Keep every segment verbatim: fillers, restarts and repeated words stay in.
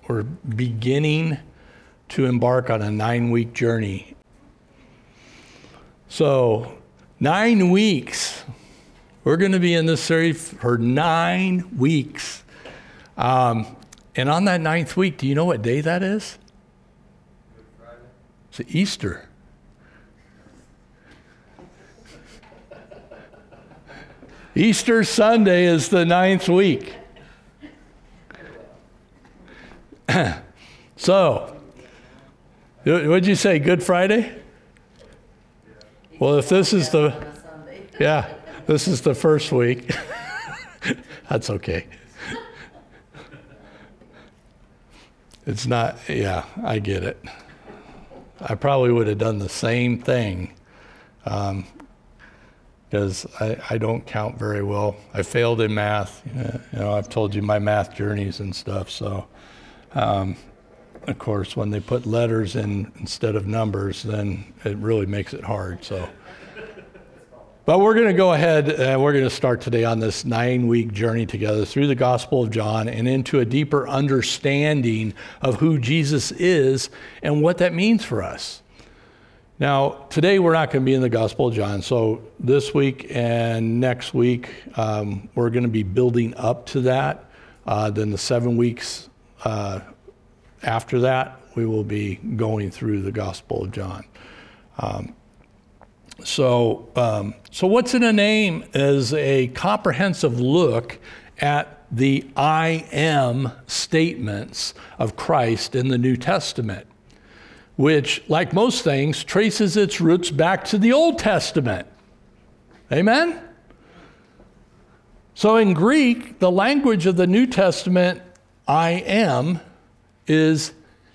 we're beginning to embark on a nine-week journey. So, nine weeks. We're going to be in this series for nine weeks. Um, and on that ninth week, do you know what day that is? Good Friday. It's Easter. Easter Sunday is the ninth week. So, what'd you say, Good Friday? Well, if this is the, yeah, this is the first week, that's okay. It's not, yeah, I get it. I probably would have done the same thing um, because I, I don't count very well. I failed in math. You know, I've told you my math journeys and stuff, so um, of course, when they put letters in instead of numbers, then it really makes it hard. So, but we're going to go ahead and we're going to start today on this nine-week journey together through the Gospel of John and into a deeper understanding of who Jesus is and what that means for us. Now, today we're not going to be in the Gospel of John, so this week and next week um, we're going to be building up to that. Uh, then the seven weeks uh, after that, we will be going through the Gospel of John. Um, so, um, so what's in a name is a comprehensive look at the I am statements of Christ in the New Testament, which, like most things, traces its roots back to the Old Testament. Amen? So in Greek, the language of the New Testament, I am, is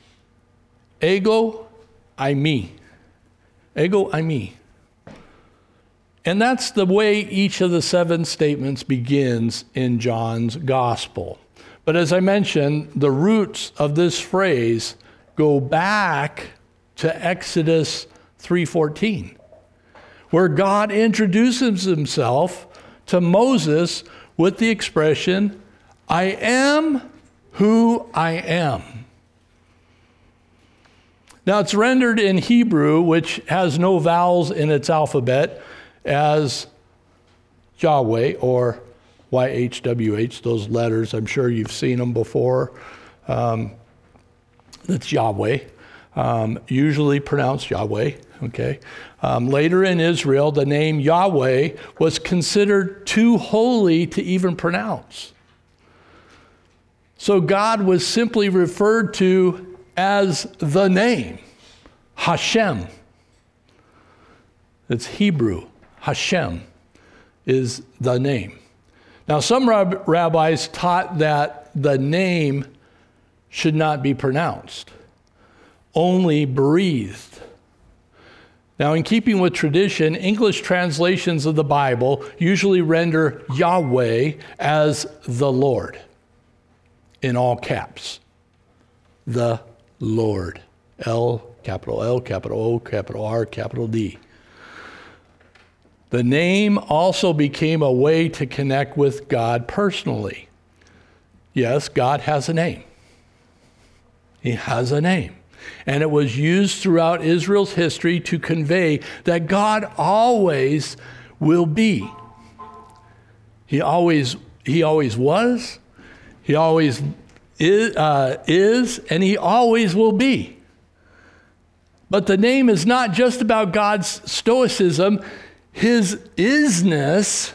ego eimi. Ego eimi. And that's the way each of the seven statements begins in John's gospel. But as I mentioned, the roots of this phrase go back to Exodus three fourteen, where God introduces himself to Moses with the expression, I am who I am. Now, it's rendered in Hebrew, which has no vowels in its alphabet, as Yahweh, or Y H W H, those letters. I'm sure you've seen them before. Um, that's Yahweh, um, usually pronounced Yahweh, okay? Um, later in Israel, the name Yahweh was considered too holy to even pronounce. So God was simply referred to as the name, Hashem. It's Hebrew. Hashem is the name. Now, some rab- rabbis taught that the name should not be pronounced, only breathed. Now, in keeping with tradition, English translations of the Bible usually render Yahweh as the Lord, in all caps. The Lord. L, capital L, capital O, capital R, capital D. The name also became a way to connect with God personally. Yes, God has a name. He has a name. And it was used throughout Israel's history to convey that God always will be. He always, he always was, he always is, uh, is, and he always will be. But the name is not just about God's stoicism. His isness,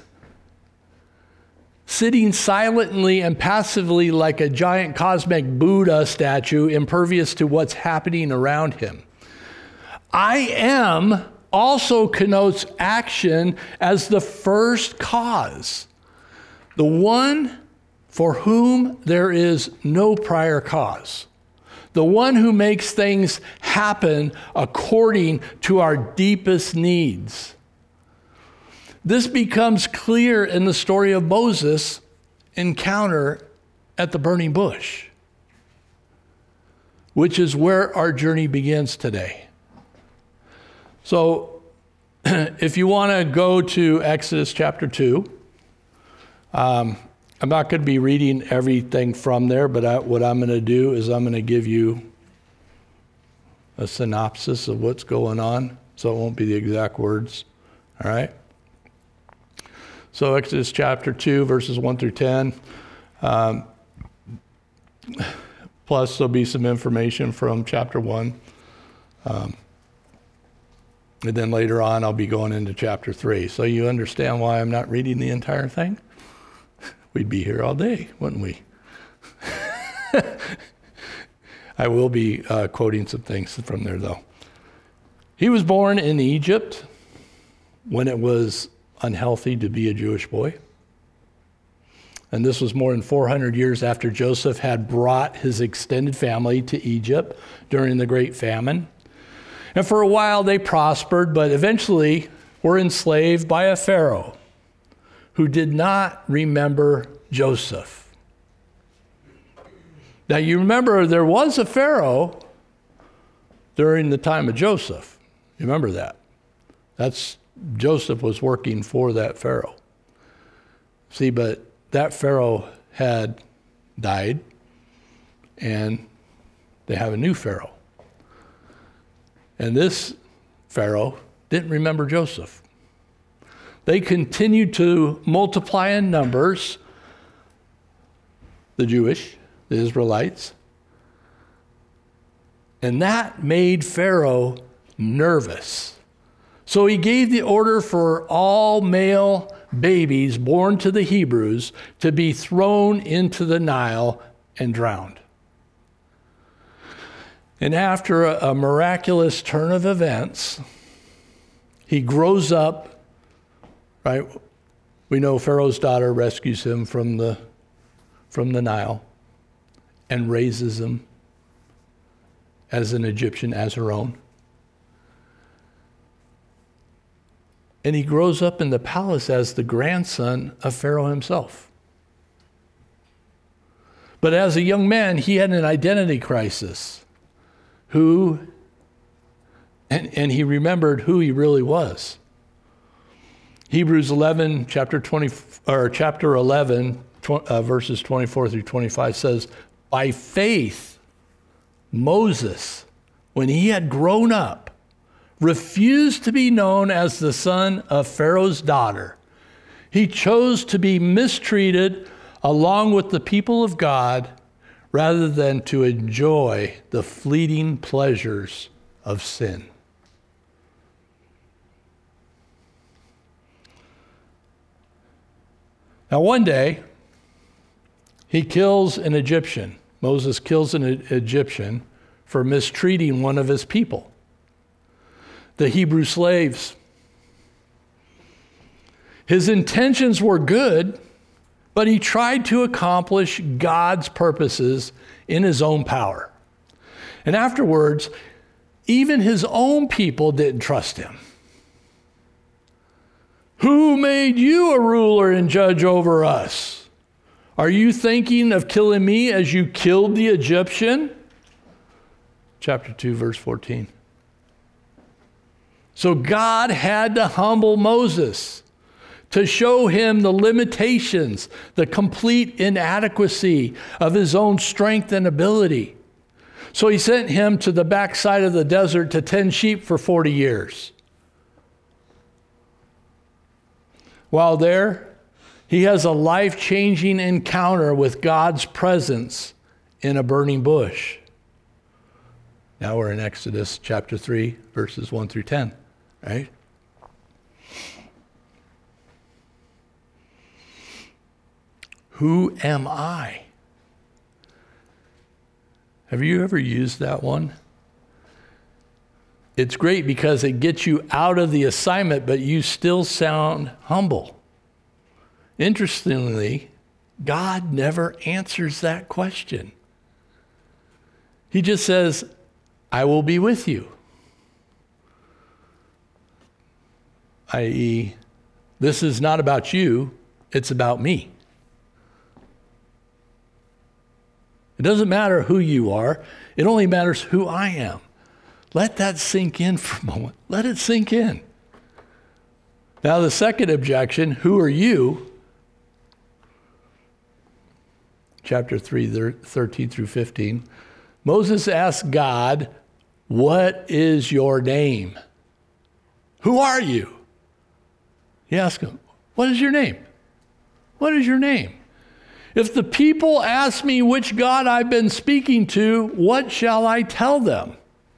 sitting silently and passively like a giant cosmic Buddha statue, impervious to what's happening around him. I am also connotes action as the first cause, the one for whom there is no prior cause, the one who makes things happen according to our deepest needs. This becomes clear in the story of Moses' encounter at the burning bush, which is where our journey begins today. So if you want to go to Exodus chapter two, um, I'm not going to be reading everything from there, but I, what I'm going to do is I'm going to give you a synopsis of what's going on, so it won't be the exact words. All right? So Exodus chapter two, verses one through ten. Um, plus, there'll be some information from chapter one. Um, and then later on, I'll be going into chapter three. So you understand why I'm not reading the entire thing? We'd be here all day, wouldn't we? I will be uh, quoting some things from there, though. He was born in Egypt when it was unhealthy to be a Jewish boy. And this was more than four hundred years after Joseph had brought his extended family to Egypt during the Great Famine. And for a while they prospered, but eventually were enslaved by a Pharaoh who did not remember Joseph. Now you remember there was a Pharaoh during the time of Joseph. You remember that? That's Joseph was working for that Pharaoh. See, but that Pharaoh had died, and they have a new Pharaoh. And this Pharaoh didn't remember Joseph. They continued to multiply in numbers, the Jewish, the Israelites, and that made Pharaoh nervous. So he gave the order for all male babies born to the Hebrews to be thrown into the Nile and drowned. And after a, a miraculous turn of events, he grows up, right? We know Pharaoh's daughter rescues him from the, from the Nile and raises him as an Egyptian, as her own. And he grows up in the palace as the grandson of Pharaoh himself. But as a young man, he had an identity crisis. Who, and, and he remembered who he really was. Hebrews eleven, chapter twenty, or chapter eleven, tw- uh, verses twenty-four through twenty-five says, by faith, Moses, when he had grown up, refused to be known as the son of Pharaoh's daughter. He chose to be mistreated along with the people of God rather than to enjoy the fleeting pleasures of sin. Now one day, he kills an Egyptian. Moses kills an Egyptian for mistreating one of his people, the Hebrew slaves. His intentions were good, but he tried to accomplish God's purposes in his own power. And afterwards, even his own people didn't trust him. Who made you a ruler and judge over us? Are you thinking of killing me as you killed the Egyptian? Chapter two, verse fourteen. So God had to humble Moses to show him the limitations, the complete inadequacy of his own strength and ability. So he sent him to the backside of the desert to tend sheep for forty years. While there, he has a life-changing encounter with God's presence in a burning bush. Now we're in Exodus chapter three, verses one through ten, right? Who am I? Have you ever used that one? It's great because it gets you out of the assignment, but you still sound humble. Interestingly, God never answers that question. He just says, I will be with you. that is, this is not about you, it's about me. It doesn't matter who you are, it only matters who I am. Let that sink in for a moment. Let it sink in. Now the second objection, who are you? chapter three, thirteen through fifteen. Moses asked God, "What is your name?" Who are you? He asked him, "What is your name? What is your name? If the people ask me which God I've been speaking to, what shall I tell them?"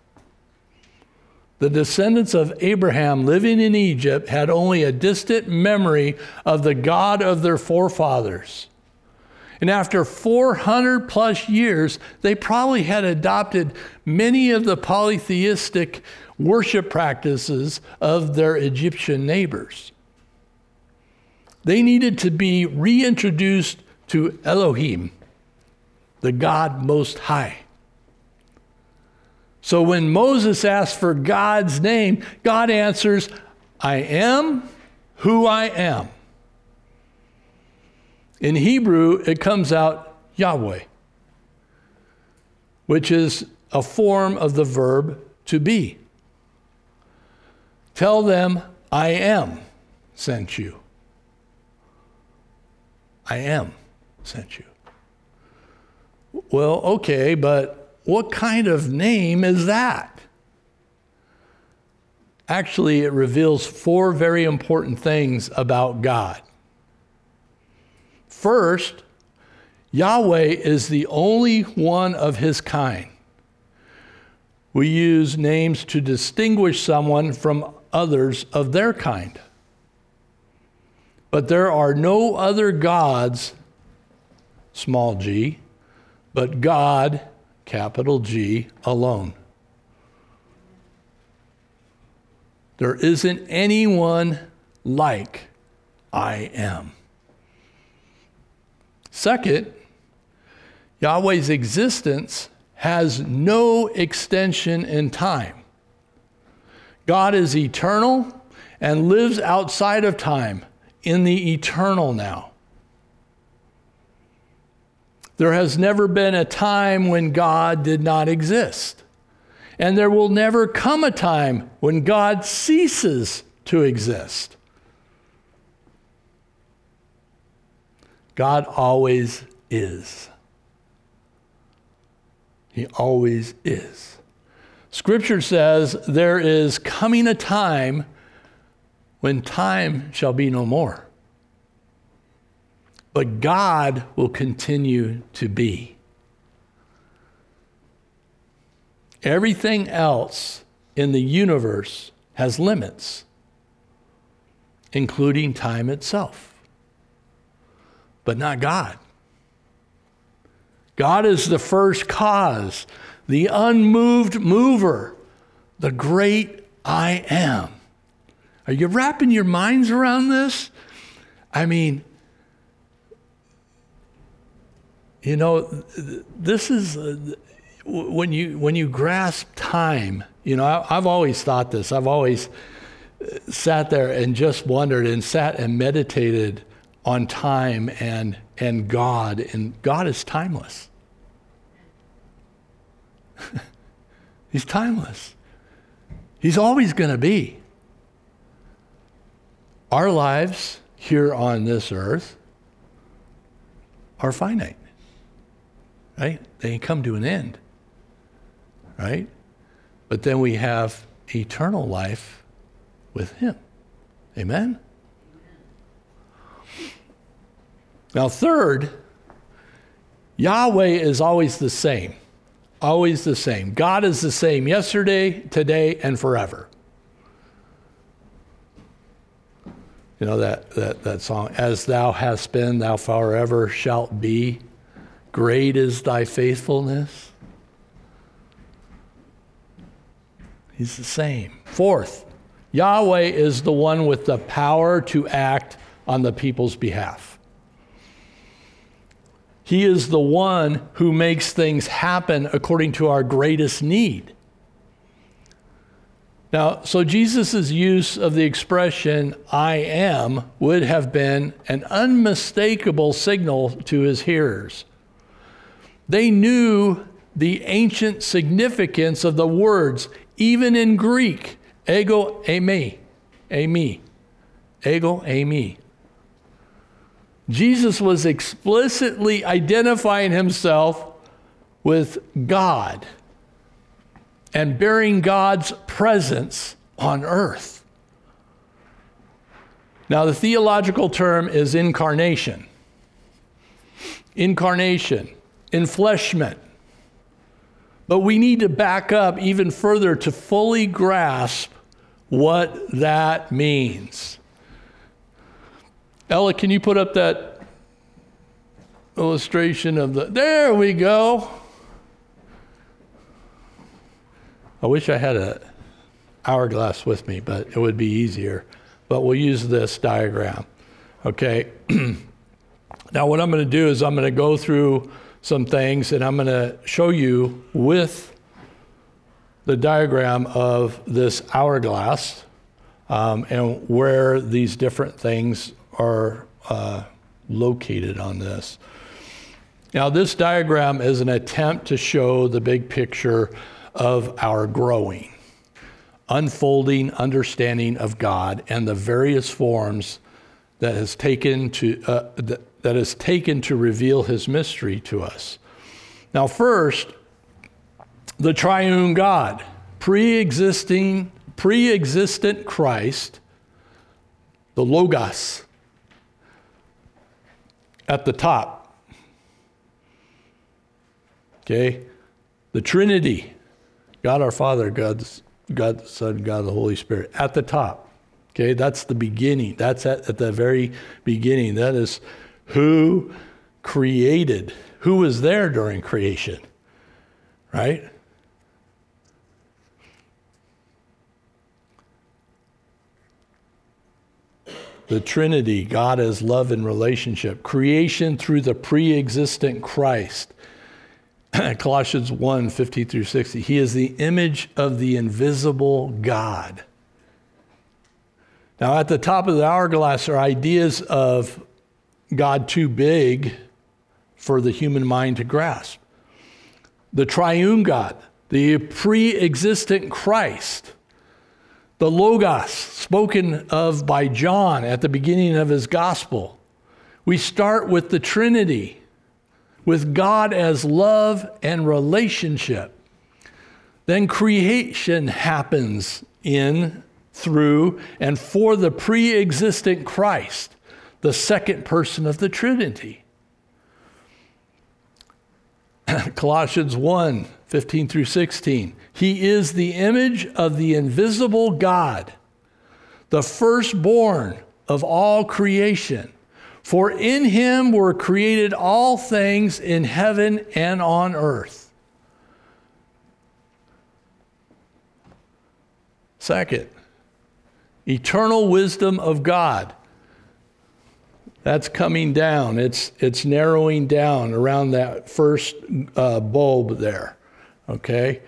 The descendants of Abraham living in Egypt had only a distant memory of the God of their forefathers. And after four hundred plus years, they probably had adopted many of the polytheistic worship practices of their Egyptian neighbors. They needed to be reintroduced to Elohim, the God Most High. So when Moses asks for God's name, God answers, "I am who I am." In Hebrew, it comes out Yahweh, which is a form of the verb to be. Tell them, "I am sent you." I am sent you. Well, okay, but what kind of name is that? Actually, it reveals four very important things about God. First, Yahweh is the only one of his kind. We use names to distinguish someone from others of their kind. But there are no other gods, small g, but God, capital G, alone. There isn't anyone like I am. Second, Yahweh's existence has no extension in time. God is eternal and lives outside of time, in the eternal now. There has never been a time when God did not exist. And there will never come a time when God ceases to exist. God always is. He always is. Scripture says there is coming a time when time shall be no more. But God will continue to be. Everything else in the universe has limits, including time itself. But not God. God is the first cause, the unmoved mover, the great I am. Are you wrapping your minds around this? I mean, you know, this is, uh, when you when you grasp time, you know, I, I've always thought this. I've always sat there and just wondered and sat and meditated on time and and God. And God is timeless. He's timeless. He's always going to be. Our lives here on this earth are finite, right? They come to an end, right? But then we have eternal life with him. Amen? Now, third, Yahweh is always the same. Always the same. God is the same yesterday, today, and forever. You know that, that, that song, "As thou hast been, thou forever shalt be. Great is thy faithfulness." He's the same. Fourth, Yahweh is the one with the power to act on the people's behalf. He is the one who makes things happen according to our greatest need. Now, so Jesus' use of the expression "I am" would have been an unmistakable signal to his hearers. They knew the ancient significance of the words, even in Greek, ego eimi, eimi, ego eimi. Jesus was explicitly identifying himself with God and bearing God's presence on earth. Now, the theological term is incarnation. Incarnation, enfleshment. But we need to back up even further to fully grasp what that means. Ella, can you put up that illustration of the, there we go. I wish I had an hourglass with me, but it would be easier. But we'll use this diagram, okay? Now what I'm going to do is I'm going to go through some things and I'm going to show you with the diagram of this hourglass um, and where these different things are uh, located on this. Now this diagram is an attempt to show the big picture of our growing, unfolding understanding of God and the various forms that has taken to uh, th- that has taken to reveal his mystery to us. Now first, the triune God, pre-existing, pre-existent Christ, the Logos, at the top. Okay? The Trinity, God our Father, God, God the Son, God the Holy Spirit, at the top. Okay, that's the beginning. That's at, at the very beginning. That is who created, who was there during creation, right? The Trinity, God as love and relationship. Creation through the pre-existent Christ. Colossians one, fifty through sixty. He is the image of the invisible God. Now at the top of the hourglass are ideas of God too big for the human mind to grasp. The triune God, the pre-existent Christ, the Logos, spoken of by John at the beginning of his gospel. We start with the Trinity, with God as love and relationship. Then creation happens in, through, and for the pre-existent Christ, the second person of the Trinity. Colossians one, fifteen through sixteen. He is the image of the invisible God, the firstborn of all creation. For in him were created all things in heaven and on earth. Second, eternal wisdom of God. That's coming down. It's it's narrowing down around that first uh, bulb there, okay?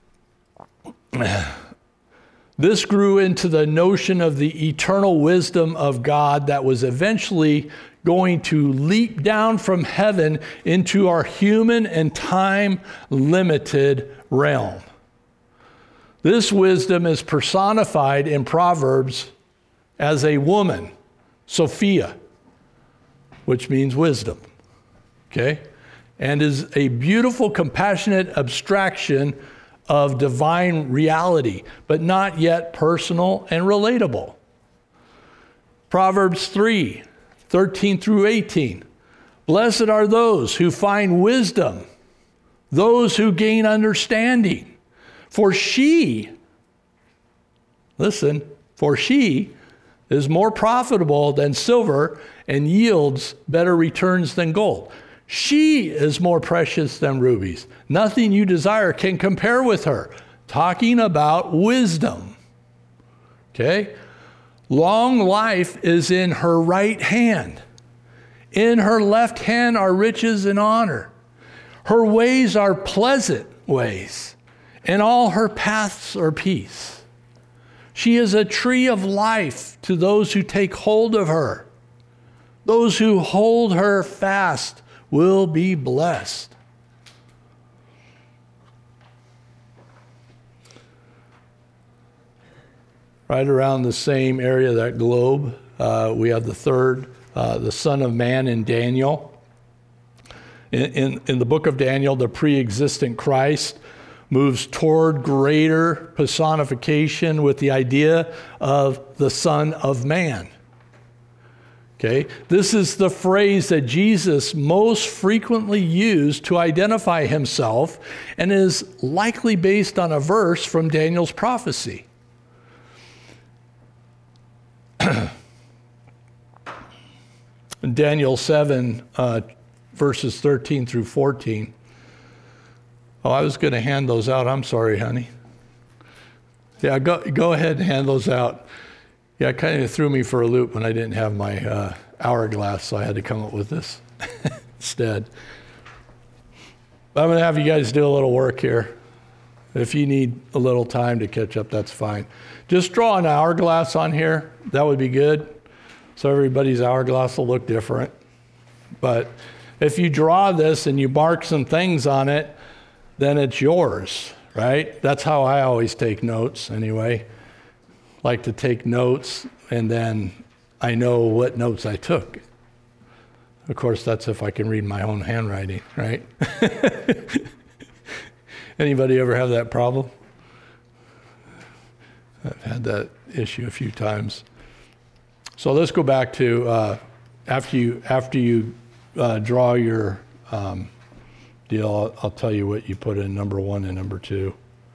This grew into the notion of the eternal wisdom of God that was eventually going to leap down from heaven into our human and time-limited realm. This wisdom is personified in Proverbs as a woman, Sophia, which means wisdom, okay? And is a beautiful, compassionate abstraction of divine reality, but not yet personal and relatable. Proverbs three, thirteen through eighteen. Blessed are those who find wisdom, those who gain understanding. For she, listen, for she is more profitable than silver and yields better returns than gold. She is more precious than rubies. Nothing you desire can compare with her. Talking about wisdom. Okay? Long life is in her right hand. In her left hand are riches and honor. Her ways are pleasant ways, and all her paths are peace. She is a tree of life to those who take hold of her. Those who hold her fast will be blessed. Right around the same area, that globe, uh, we have the third uh, the Son of Man in Daniel. In, in, in the book of Daniel, the pre-existent Christ moves toward greater personification with the idea of the Son of Man. Okay, this is the phrase that Jesus most frequently used to identify himself and is likely based on a verse from Daniel's prophecy. Daniel seven, uh, verses thirteen through fourteen. Oh, I was going to hand those out. I'm sorry, honey. Yeah, go go ahead and hand those out. Yeah, it kind of threw me for a loop when I didn't have my uh, hourglass, so I had to come up with this instead. But I'm going to have you guys do a little work here. If you need a little time to catch up, that's fine. Just draw an hourglass on here. That would be good. So everybody's hourglass will look different. But if you draw this and you mark some things on it, then it's yours, right? That's how I always take notes anyway. Like to take notes, and then I know what notes I took. Of course, that's if I can read my own handwriting, right? Anybody ever have that problem? I've had that issue a few times. So let's go back to uh, after you after you uh, draw your um, deal. I'll, I'll tell you what you put in number one and number two.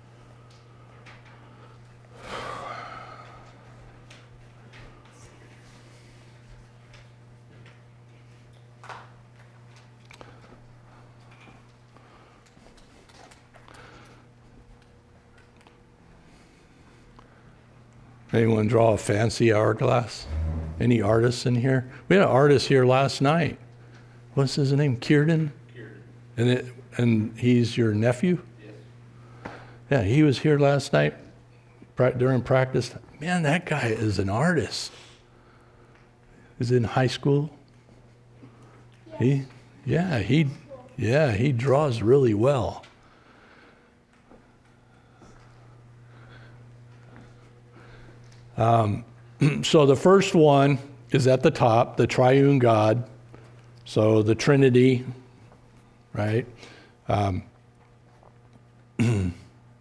Anyone draw a fancy hourglass? Any artists in here? We had an artist here last night. What's his name? Kierden? Kierden. And it, and he's your nephew? Yes. Yeah, he was here last night during practice. Man, that guy is an artist. He's in high school. He, yeah, he, yeah, he draws really well. Um, so the first one is at the top, the triune God. So the Trinity, right? Um, and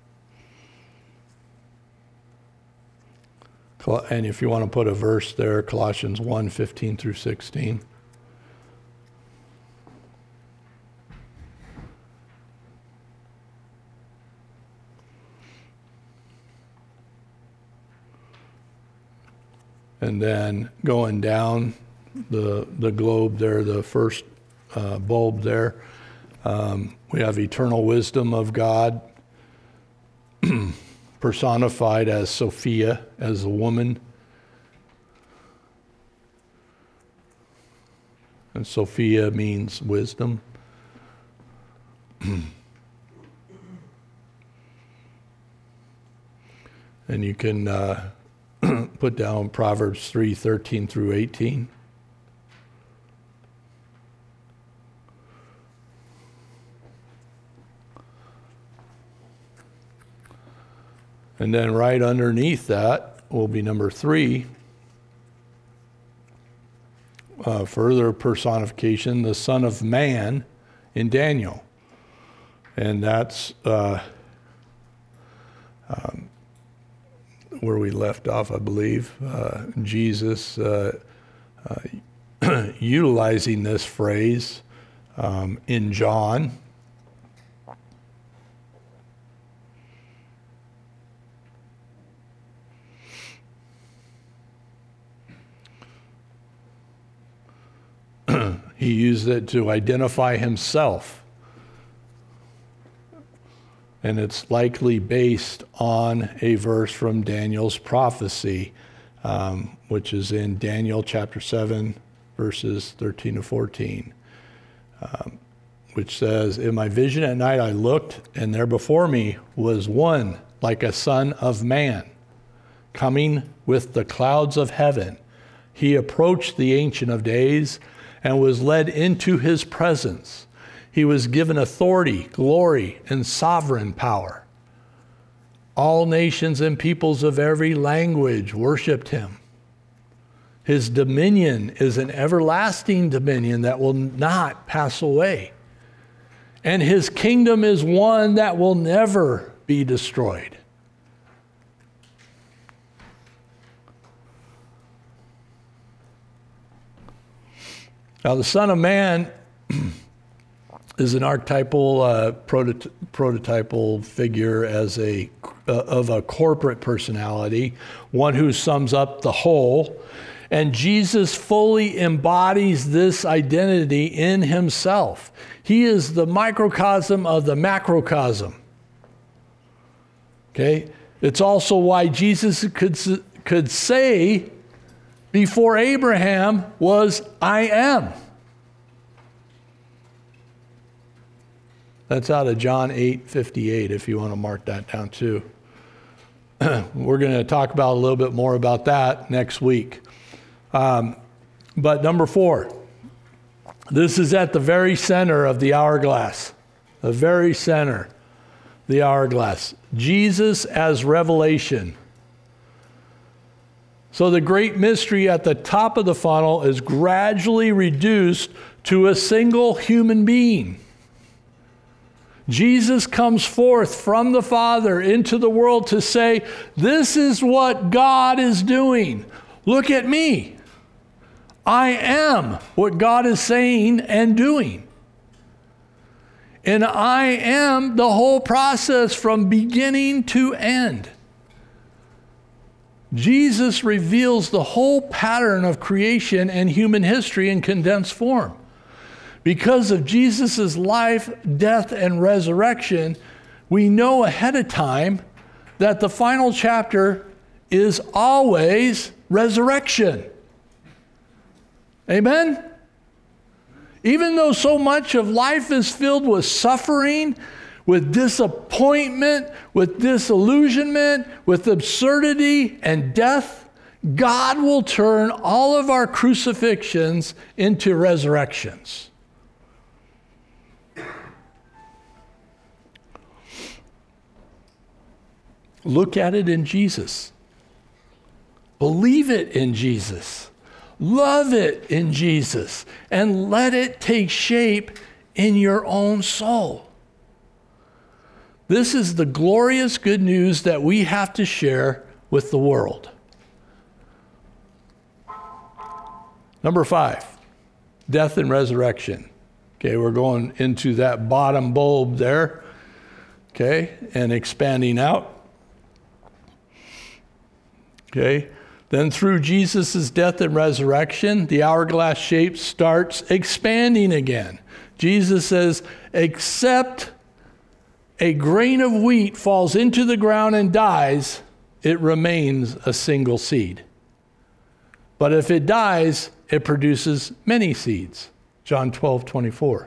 if you want to put a verse there, Colossians one, fifteen through sixteen. And then going down the the globe there, the first uh, bulb there, um, we have eternal wisdom of God, personified as Sophia, as a woman. And Sophia means wisdom. And you can uh, put down Proverbs three, thirteen through eighteen. And then right underneath that will be number three, uh, further personification, the Son of Man in Daniel. And that's uh, um, where we left off, I believe. Uh, Jesus uh, uh, utilizing this phrase um, in John. He used it to identify himself. And it's likely based on a verse from Daniel's prophecy, um, which is in Daniel chapter seven, verses thirteen to fourteen, um, which says, "In my vision at night I looked, and there before me was one like a son of man, coming with the clouds of heaven. He approached the Ancient of Days and was led into his presence. He was given authority, glory, and sovereign power. All nations and peoples of every language worshiped him. His dominion is an everlasting dominion that will not pass away. And his kingdom is one that will never be destroyed. Now, the Son of Man is an archetypal, uh, prototy- prototypal figure as a uh, of a corporate personality, one who sums up the whole. And Jesus fully embodies this identity in himself. He is the microcosm of the macrocosm. Okay? It's also why Jesus could, could say, before Abraham was, I am. That's out of John eight fifty-eight, if you want to mark that down too. We're going to talk about a little bit more about that next week. Um, but number four, this is at the very center of the hourglass. The very center, the hourglass. Jesus as revelation. So the great mystery at the top of the funnel is gradually reduced to a single human being. Jesus comes forth from the Father into the world to say, this is what God is doing. Look at me. I am what God is saying and doing. And I am the whole process from beginning to end. Jesus reveals the whole pattern of creation and human history in condensed form. Because of Jesus' life, death, and resurrection, we know ahead of time that the final chapter is always resurrection. Amen? Even though so much of life is filled with suffering, with disappointment, with disillusionment, with absurdity and death, God will turn all of our crucifixions into resurrections. Look at it in Jesus. Believe it in Jesus. Love it in Jesus. And let it take shape in your own soul. This is the glorious good news that we have to share with the world. Number five, death and resurrection. Okay, we're going into that bottom bulb there, okay, and expanding out. Okay, then through Jesus' death and resurrection, the hourglass shape starts expanding again. Jesus says, except a grain of wheat falls into the ground and dies, it remains a single seed. But if it dies, it produces many seeds. John twelve twenty-four.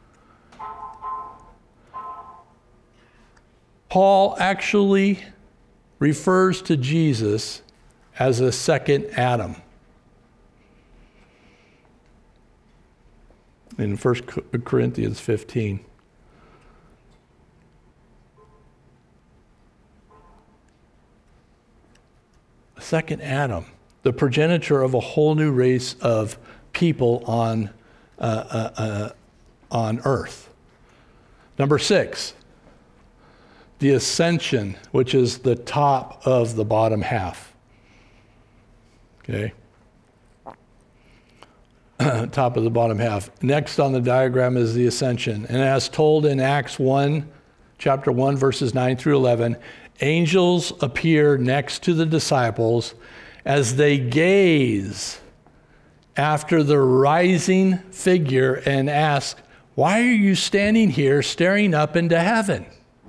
Paul actually refers to Jesus as a second Adam. In First Corinthians fifteen. A second Adam, the progenitor of a whole new race of people on, uh, uh, uh, on earth. Number six, the ascension, which is the top of the bottom half. Okay. Top of the bottom half. Next on the diagram is the ascension. And as told in Acts one, chapter one, verses nine through eleven, angels appear next to the disciples as they gaze after the rising figure and ask, why are you standing here staring up into heaven?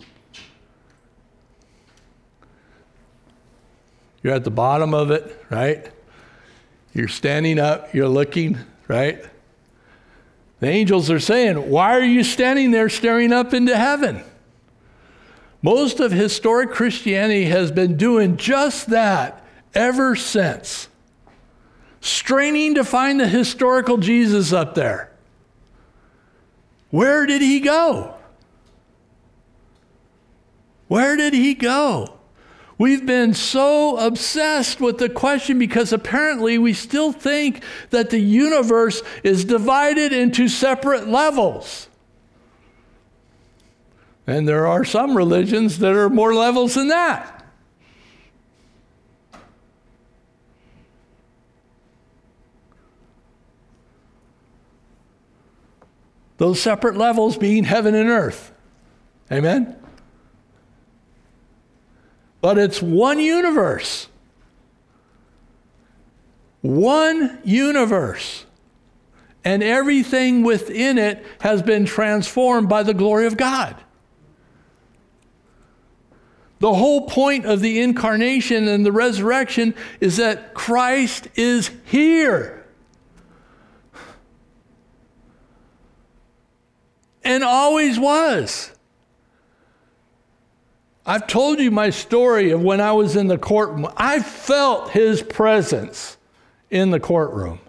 You're at the bottom of it, right? You're standing up, you're looking, right? The angels are saying, why are you standing there staring up into heaven? Most of historic Christianity has been doing just that ever since. Straining to find the historical Jesus up there. Where did he go? Where did he go? We've been so obsessed with the question because apparently we still think that the universe is divided into separate levels. And there are some religions that are more levels than that. Those separate levels being heaven and earth. Amen? But it's one universe. One universe. And everything within it has been transformed by the glory of God. The whole point of the incarnation and the resurrection is that Christ is here. And always was. I've told you my story of when I was in the courtroom. I felt his presence in the courtroom.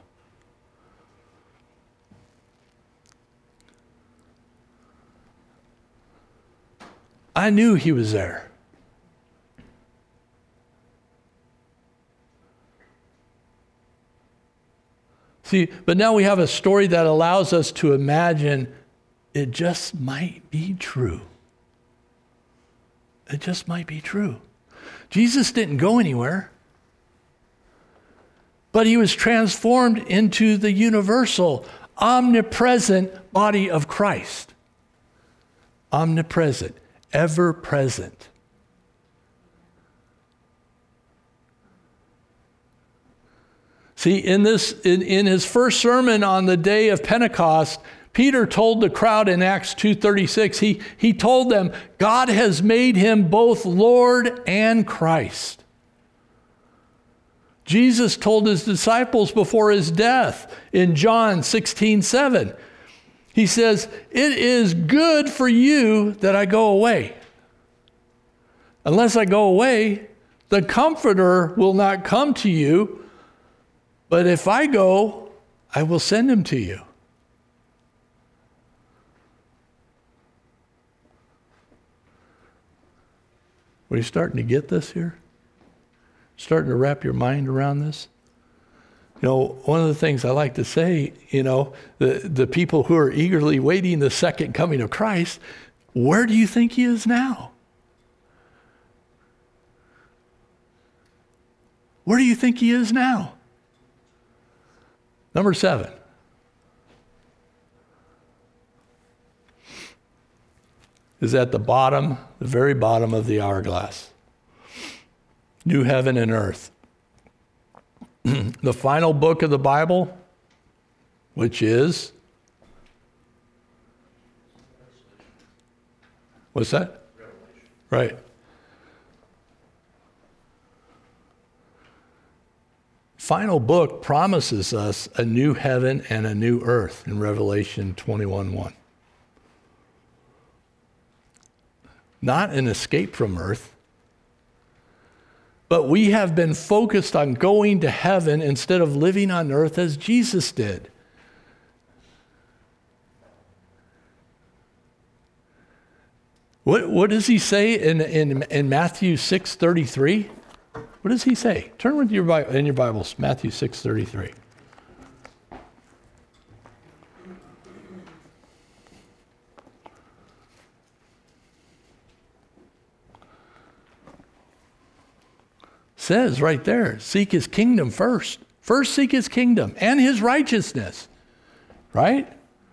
I knew he was there. See, but now we have a story that allows us to imagine it just might be true. It just might be true. Jesus didn't go anywhere, but he was transformed into the universal, omnipresent body of Christ. Omnipresent, ever present. See, in this, in, in his first sermon on the day of Pentecost, Peter told the crowd in Acts two thirty-six, he, he told them, God has made him both Lord and Christ. Jesus told his disciples before his death in John sixteen seven, he says, it is good for you that I go away. Unless I go away, the Comforter will not come to you, but if I go, I will send him to you. Are you starting to get this here? Starting to wrap your mind around this? You know, one of the things I like to say, you know, the, the people who are eagerly waiting the second coming of Christ, where do you think he is now? Where do you think he is now? Number seven. Is at the bottom, the very bottom of the hourglass. New heaven and earth. The final book of the Bible, which is, what's that? Revelation. Right. Final book promises us a new heaven and a new earth in Revelation twenty-one one. Not an escape from earth, but we have been focused on going to heaven instead of living on earth as Jesus did. What, what does he say in, in, in Matthew six thirty-three? What does he say? Turn with your Bible, in your Bibles, Matthew six thirty-three. Says right there, seek his kingdom first. First seek his kingdom and his righteousness. Right?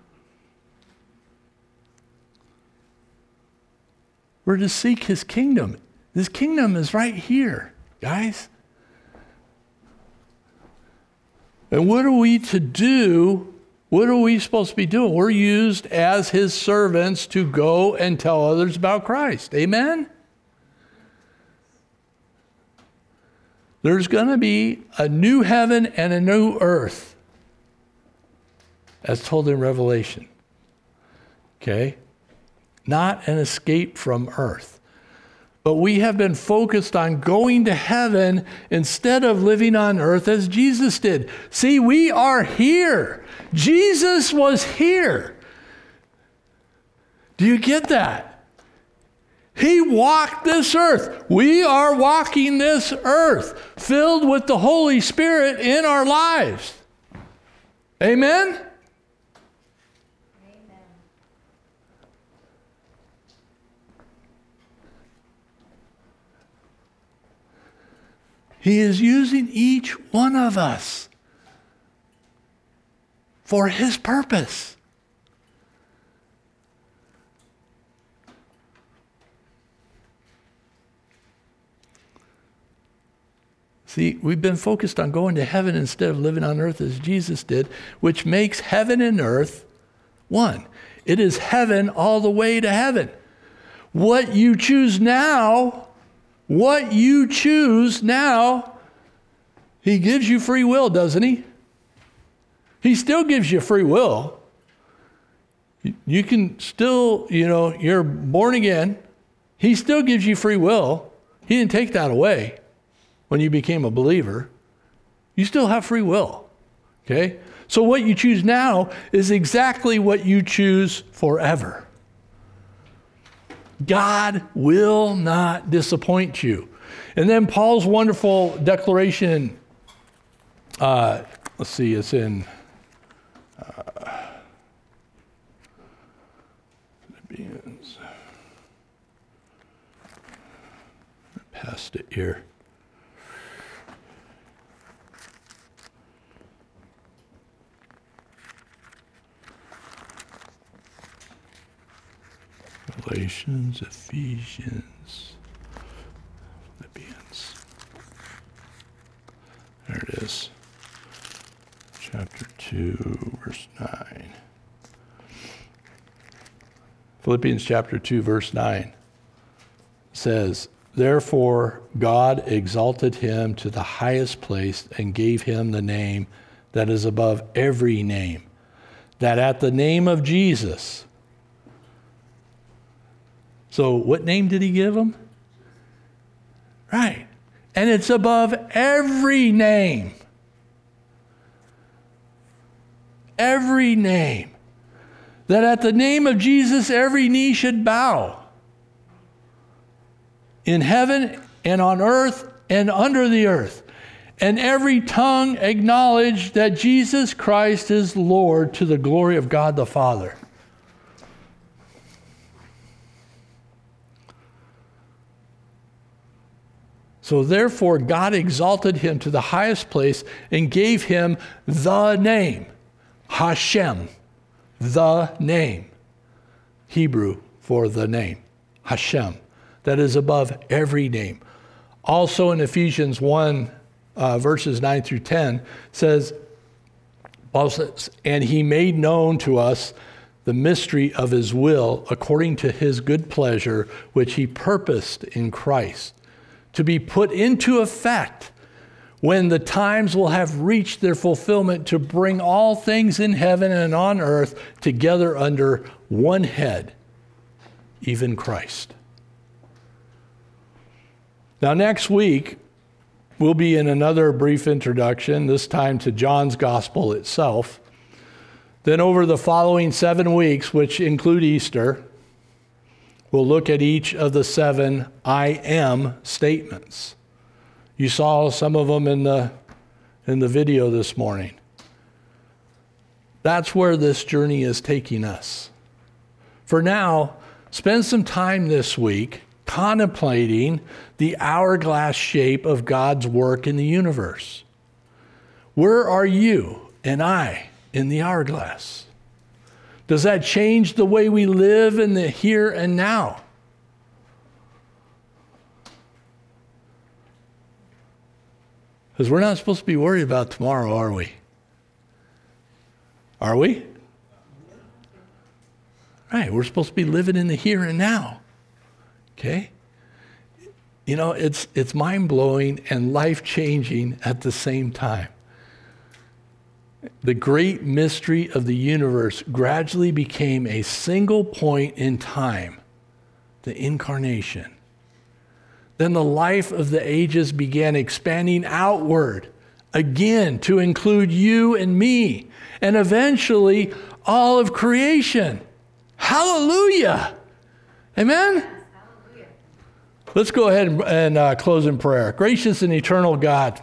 We're to seek his kingdom. His kingdom is right here, guys. And what are we to do? What are we supposed to be doing? We're used as his servants to go and tell others about Christ. Amen? There's going to be a new heaven and a new earth, as told in Revelation. Okay? Not an escape from earth. But we have been focused on going to heaven instead of living on earth as Jesus did. See, we are here. Jesus was here. Do you get that? He walked this earth. We are walking this earth filled with the Holy Spirit in our lives. Amen? Amen. He is using each one of us for His purpose. See, we've been focused on going to heaven instead of living on earth as Jesus did, which makes heaven and earth one. It is heaven all the way to heaven. What you choose now, what you choose now, He gives you free will, doesn't He? He still gives you free will. You can still, you know, you're born again. He still gives you free will. He didn't take that away when you became a believer. You still have free will, okay? So what you choose now is exactly what you choose forever. God will not disappoint you. And then Paul's wonderful declaration, uh, let's see, it's in uh, Philippians. I passed it here. Galatians, Ephesians, Philippians. There it is. Chapter two, verse nine. Philippians chapter two, verse nine says, "Therefore God exalted him to the highest place and gave him the name that is above every name, that at the name of Jesus." So what name did He give him? Right. And it's above every name. Every name. That at the name of Jesus, every knee should bow. In heaven and on earth and under the earth. And every tongue acknowledge that Jesus Christ is Lord, to the glory of God the Father. So therefore, God exalted him to the highest place and gave him the name, Hashem, the name, Hebrew for the name, Hashem, that is above every name. Also in Ephesians one, uh, verses nine through ten, says, Paul says, "And He made known to us the mystery of His will, according to His good pleasure, which He purposed in Christ, to be put into effect when the times will have reached their fulfillment, to bring all things in heaven and on earth together under one head, even Christ." Now next week, we'll be in another brief introduction, this time to John's Gospel itself. Then over the following seven weeks, which include Easter, we'll look at each of the seven I am statements. You saw some of them in the, in the video this morning. That's where this journey is taking us. For now, spend some time this week contemplating the hourglass shape of God's work in the universe. Where are you and I in the hourglass? Does that change the way we live in the here and now? Because we're not supposed to be worried about tomorrow, are we? Are we? Right, we're supposed to be living in the here and now. Okay? You know, it's it's mind-blowing and life-changing at the same time. The great mystery of the universe gradually became a single point in time, the incarnation. Then the life of the ages began expanding outward, again to include you and me, and eventually all of creation. Hallelujah! Amen? Let's go ahead and, and uh, close in prayer. Gracious and eternal God,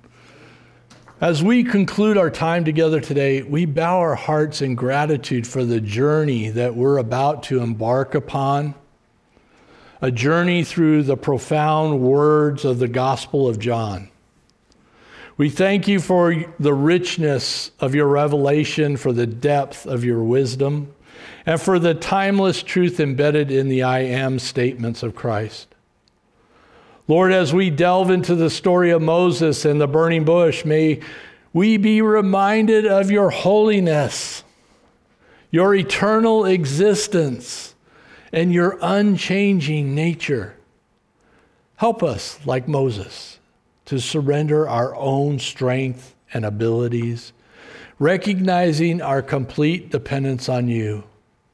as we conclude our time together today, we bow our hearts in gratitude for the journey that we're about to embark upon, a journey through the profound words of the Gospel of John. We thank you for the richness of your revelation, for the depth of your wisdom, and for the timeless truth embedded in the I am statements of Christ. Lord, as we delve into the story of Moses and the burning bush, may we be reminded of your holiness, your eternal existence, and your unchanging nature. Help us, like Moses, to surrender our own strength and abilities, recognizing our complete dependence on you.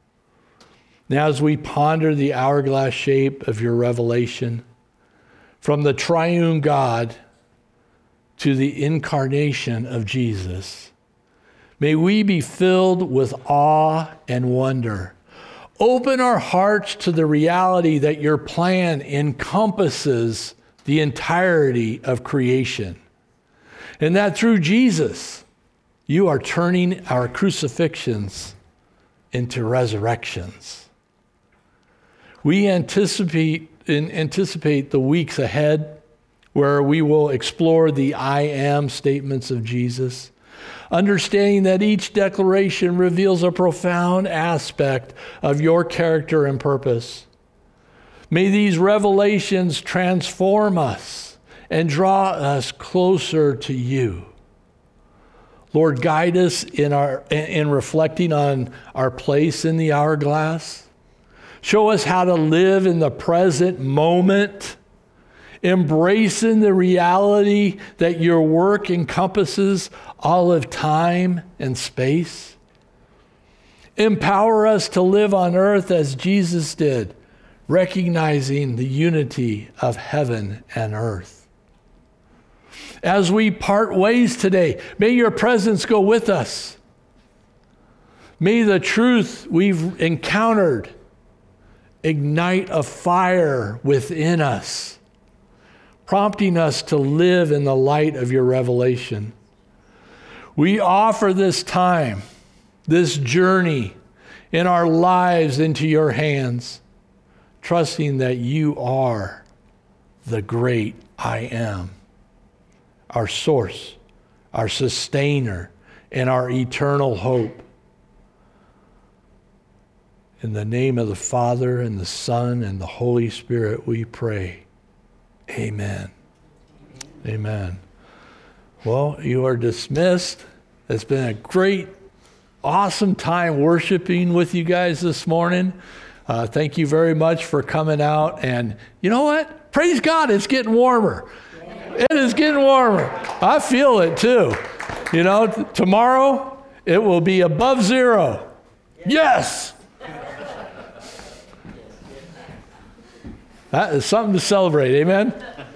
Now, as we ponder the hourglass shape of your revelation, from the triune God to the incarnation of Jesus, may we be filled with awe and wonder. Open our hearts to the reality that your plan encompasses the entirety of creation, and that through Jesus, you are turning our crucifixions into resurrections. We anticipate anticipate the weeks ahead where we will explore the I am statements of Jesus, understanding that each declaration reveals a profound aspect of your character and purpose. May these revelations transform us and draw us closer to you. Lord, guide us in our in reflecting on our place in the hourglass. Show us how to live in the present moment, embracing the reality that your work encompasses all of time and space. Empower us to live on earth as Jesus did, recognizing the unity of heaven and earth. As we part ways today, may your presence go with us. May the truth we've encountered ignite a fire within us, prompting us to live in the light of your revelation. We offer this time, this journey in our lives into your hands, trusting that you are the great I am, our source, our sustainer, and our eternal hope. In the name of the Father, and the Son, and the Holy Spirit, we pray. Amen. Amen. Well, you are dismissed. It's been a great, awesome time worshiping with you guys this morning. Uh, thank you very much for coming out. And you know what? Praise God, it's getting warmer. It is getting warmer. I feel it too. You know, t- tomorrow it will be above zero. Yes! That is something to celebrate. Amen?